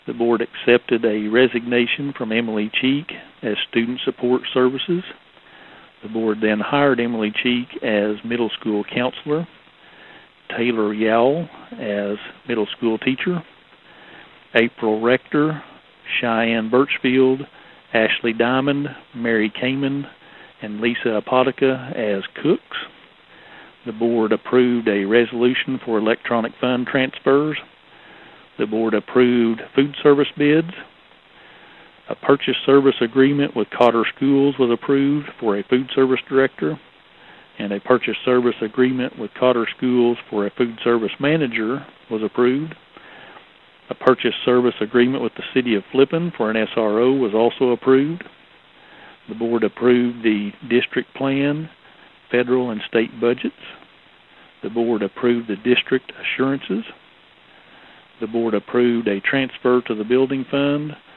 The board accepted a resignation from Emily Cheek as Student Support Services. The board then hired Emily Cheek as middle school counselor, Taylor Yowell as middle school teacher, April Rector, Cheyenne Birchfield, Ashley Diamond, Mary Kamen, and Lisa Apotica as cooks. The board approved a resolution for electronic fund transfers. The board approved food service bids. A purchase service agreement with Cotter Schools was approved for a food service director, and a purchase service agreement with Cotter Schools for a food service manager was approved. A purchase service agreement with the City of Flippin for an SRO was also approved. The board approved the district plan, federal and state budgets. The board approved the district assurances. The board approved a transfer to the building fund